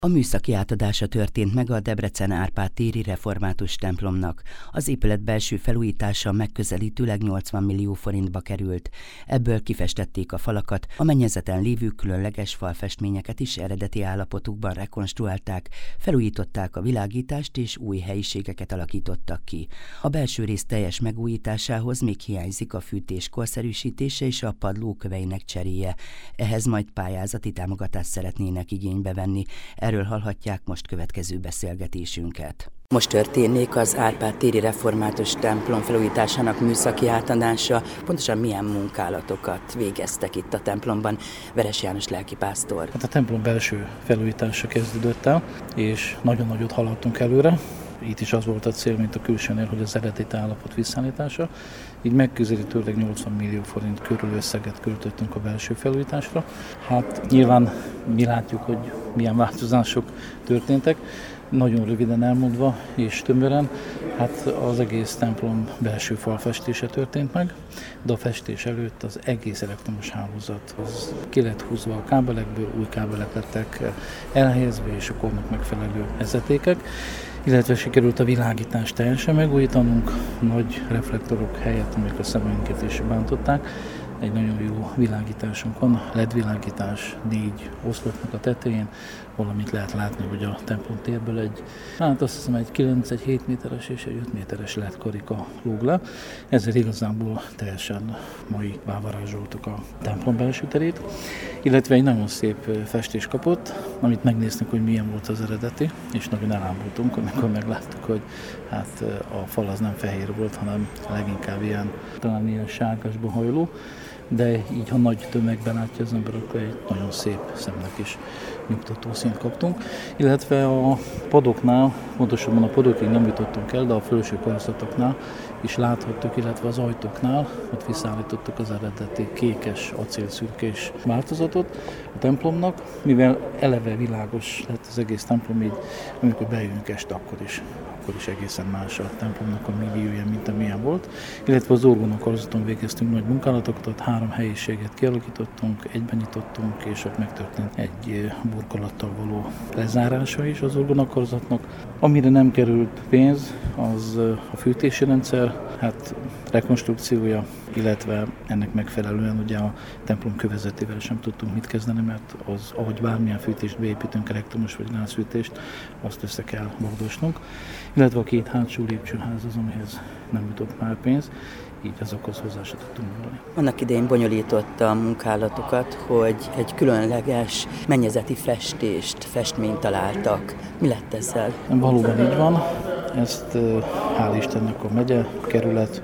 A műszaki átadása történt meg a Debrecen Árpád téri református templomnak. Az épület belső felújítása megközelítőleg 80 millió forintba került. Ebből kifestették a falakat, a mennyezeten lévő különleges falfestményeket is eredeti állapotukban rekonstruálták, felújították a világítást és új helyiségeket alakítottak ki. A belső rész teljes megújításához még hiányzik a fűtés korszerűsítése és a padlóköveinek cseréje. Ehhez majd pályázati támogatást szeretnének igénybe venni. Erről hallhatják most következő beszélgetésünket. Most történik az Árpád téri református templom felújításának műszaki átadása. Pontosan milyen munkálatokat végeztek itt a templomban? Veres János lelkipásztor. A templom belső felújítása kezdődött el, és nagyon nagyot haladtunk előre. Itt is az volt a cél, mint a külsőnél, hogy az eredeti állapot visszaállítása. Így megközelítőleg 80 millió forint körül összeget költöttünk a belső felújításra. Hát nyilván mi látjuk, hogy milyen változások történtek. Nagyon röviden elmondva és tömören, hát az egész templom belső falfestése történt meg, de a festés előtt az egész elektromos hálózat az ki lett húzva a kábelekből, új kábelek lettek elhelyezve és a kornak megfelelő vezetékek, illetve sikerült a világítást teljesen megújítanunk, nagy reflektorok helyett, amik a szemünket is bántották. Egy nagyon jó világításunk van, LED világítás 4 oszlopnak a tetején, valamit lehet látni, hogy a templom térből azt hiszem egy 9-7 méteres és egy 5 méteres LED karika lóg le. Ezzel igazából teljesen mai varázsoltuk a templom belső terét, illetve egy nagyon szép festés kapott, amit megnéztünk, hogy milyen volt az eredeti, és nagyon elámultunk, amikor megláttuk, hogy hát a fal az nem fehér volt, hanem leginkább talán ilyen sárgásba hajló. De így, ha nagy tömegben látja az ember, akkor egy nagyon szép szemnek is nyugtató színt kaptunk. Illetve a padoknál, pontosabban a padokig nem jutottunk el, de a felső karszatoknál is láthattuk, illetve az ajtóknál, ott visszaállítottuk az eredeti kékes, acélszürkés változatot a templomnak, mivel eleve világos lett az egész templom, így amikor bejövünk este, akkor is egészen más a templomnak a milliója, mint amilyen volt. Illetve az orgonakarzaton végeztünk nagy munkálatokat, ott 3 helyiséget kialakítottunk, egyben nyitottunk, és ott megtörtént egy burkolattal való lezárása is az orgonakarzatnak. Amire nem került pénz, az a fűtési rendszer, hát rekonstrukciója, illetve ennek megfelelően ugye a templom kövezetével sem tudtunk mit kezdeni, mert az, ahogy bármilyen fűtést beépítünk, elektromos vagy gázfűtést, azt össze kell magdosnunk. Illetve a 2 hátsó lépcsőház az, amihez nem jutott már pénz, így azokhoz hozzá se tudtunk nyúlni. Annak idején bonyolította a munkálatokat, hogy egy különleges mennyezeti festményt találtak. Mi lett ezzel? Valóban így van. Ezt hál' Istennek a megye, a kerület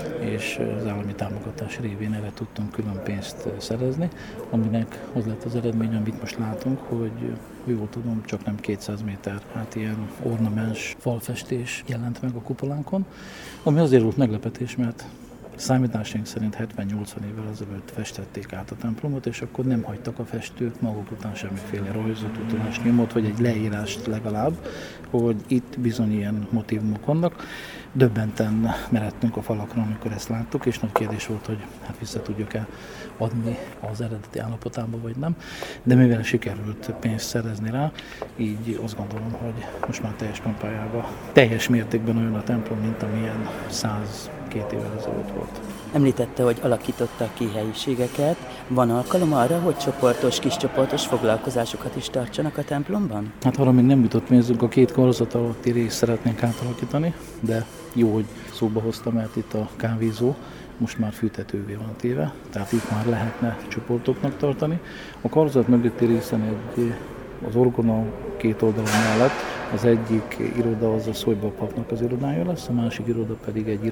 és az állami támogatás révén erre tudtunk külön pénzt szerezni, aminek az lett az eredmény, amit most látunk, hogy jól tudom, csak nem 200 méter, hát ilyen ornamens falfestés jelent meg a kupolánkon, ami azért volt meglepetés, mert számításaink szerint 70-80 évvel ezelőtt festették át a templomot, és akkor nem hagytak a festők maguk után semmiféle rajzot, utalás nyomot, vagy egy leírást legalább, hogy itt bizony ilyen motívumok vannak. Döbbenten meredtünk a falakra, amikor ezt láttuk, és nagy kérdés volt, hogy hát vissza tudjuk-e adni az eredeti állapotába, vagy nem. De mivel sikerült pénzt szerezni rá, így azt gondolom, hogy most már teljes pompájában teljes mértékben olyan a templom, mint amilyen 102 évvel ezelőtt volt. Említette, hogy alakítottak ki helyiségeket. Van alkalom arra, hogy kiscsoportos foglalkozásokat is tartsanak a templomban? Hát arra még nem jutott pénzünk, a 2 karzat alatti részt szeretnénk átalakítani, de jó, hogy szóba hoztam, mert itt a kávézó most már fűtetővé van téve, tehát itt már lehetne csoportoknak tartani. A karzat mögötti részen az orgona 2 oldalon mellett az egyik iroda az a Szojba papnak az irodája lesz, a másik iroda pedig egy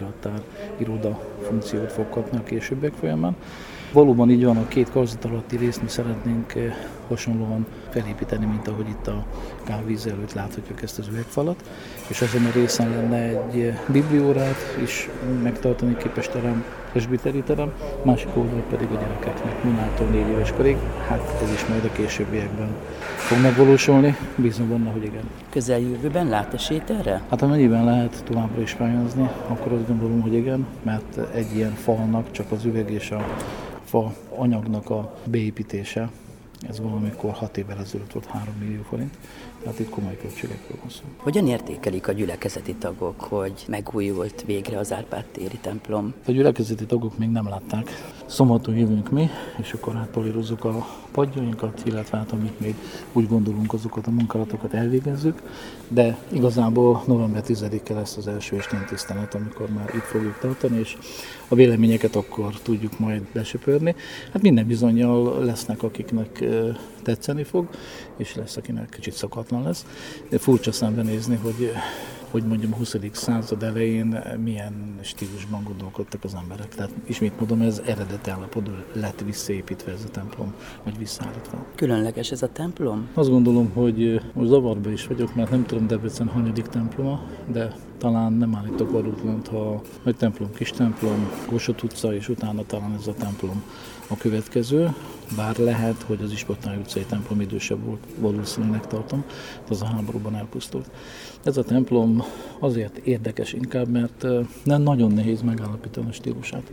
iroda funkciót fog kapni a későbbiek folyamán. Valóban így van, a 2 karzat alatti részt mi szeretnénk hasonlóan felépíteni, mint ahogy itt a kávévíz előtt láthatjuk ezt az üvegfalat, és azon a részen lenne egy bibliórát is megtartani képes terem, presbiteri terem, másik oldal pedig a gyerekeknek 0-tól 4 éves korig. Hát ez is majd a későbbiekben fog megvalósulni, bízom benne, hogy igen. Közeljövőben lát esélyt erre? Hát amennyiben lehet továbbra is pályázni, akkor azt gondolom, hogy igen, mert egy ilyen falnak csak az üveg és a fa anyagnak a beépítése, ez valamikor 6 évvel ezelőtt volt 3 millió forint. Hát itt komoly költségekről van szó. Hogyan értékelik a gyülekezeti tagok, hogy megújult végre az Árpád-téri templom? A gyülekezeti tagok még nem látták. Szombaton jövünk mi, és akkor átpolírozzuk a padjainkat, illetve hát amit még úgy gondolunk, azokat a munkálatokat elvégezzük, de igazából november 10-e lesz az első estén tisztelet, amikor már itt fogjuk tartani, és a véleményeket akkor tudjuk majd besöpörni. Hát minden bizonnyal lesznek, akiknek tetszeni fog, és lesz, akinek kicsit szokatlan lesz. De furcsa szembenézni, hogy mondjam, a 20. század elején milyen stílusban gondolkodtak az emberek. Tehát ismét mondom, ez eredeti állapotban lett visszaépítve ez a templom, vagy visszaállítva. Különleges ez a templom? Azt gondolom, hogy most zavarba is vagyok, mert nem tudom Debrecen hanyadik temploma, de talán nem állítok valótlant, ha nagy templom, kis templom, Kossuth utca, és utána talán ez a templom a következő. Bár lehet, hogy az Ispottány utcai templom idősebb volt, valószínűleg tartom, az a háborúban elpusztult. Ez a templom azért érdekes inkább, mert nem nagyon nehéz megállapítani a stílusát.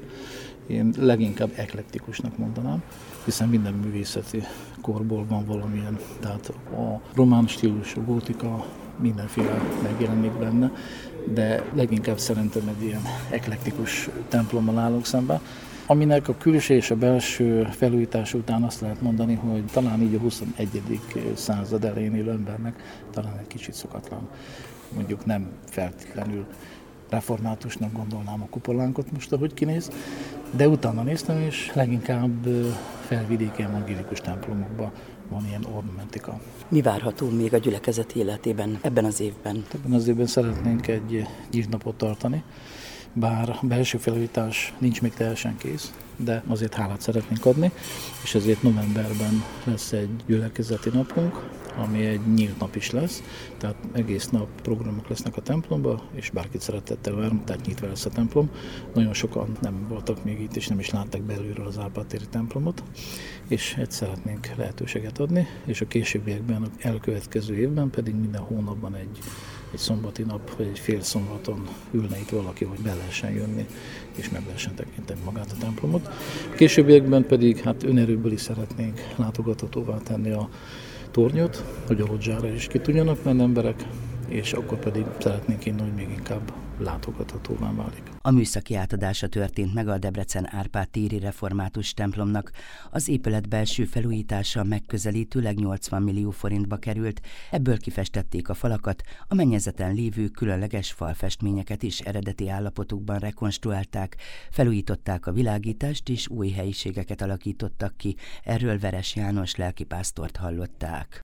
Én leginkább eklektikusnak mondanám, hiszen minden művészeti korból van valamilyen, tehát a román stílus, a gótika, mindenféle megjelenik benne, de leginkább szerintem egy ilyen eklektikus templommal állok szemben, aminek a külső és a belső felújítás után azt lehet mondani, hogy talán így a 21. század elején élő embernek talán egy kicsit szokatlan. Mondjuk nem feltétlenül reformátusnak gondolnám a kupolánkot most, ahogy kinéz, de utána néztem, és leginkább felvidéki evangélikus templomokban van ilyen ornamentika. Mi várható még a gyülekezet életében ebben az évben? Ebben az évben szeretnénk egy nyíltnapot tartani, bár a belső felújítás nincs még teljesen kész, de azért hálát szeretnénk adni, és ezért novemberben lesz egy gyülekezeti napunk, ami egy nyílt nap is lesz, tehát egész nap programok lesznek a templomba, és bárkit szeretettel várunk, tehát nyitva lesz a templom. Nagyon sokan nem voltak még itt, és nem is látták belülről az Árpád-téri templomot, és ezt szeretnénk lehetőséget adni, és a későbbiekben, a elkövetkező évben pedig minden hónapban egy szombati nap, vagy egy fél szombaton ülne itt valaki, hogy be lehessen jönni, és meg lehessen tekinteni magát a templomot. Későbbiekben pedig hát önerőből is szeretnénk látogathatóvá tenni a tornyot, hogy a lodzsára is ki tudjanak menni emberek, és akkor pedig szeretnénk inni, hogy még inkább látogathatóvá válik. A műszaki átadása történt meg a Debrecen Árpád-téri református templomnak. Az épület belső felújítása megközelítőleg 80 millió forintba került, ebből kifestették a falakat, a mennyezeten lévő különleges falfestményeket is eredeti állapotukban rekonstruálták, felújították a világítást és új helyiségeket alakítottak ki, erről Veres János lelkipásztort hallották.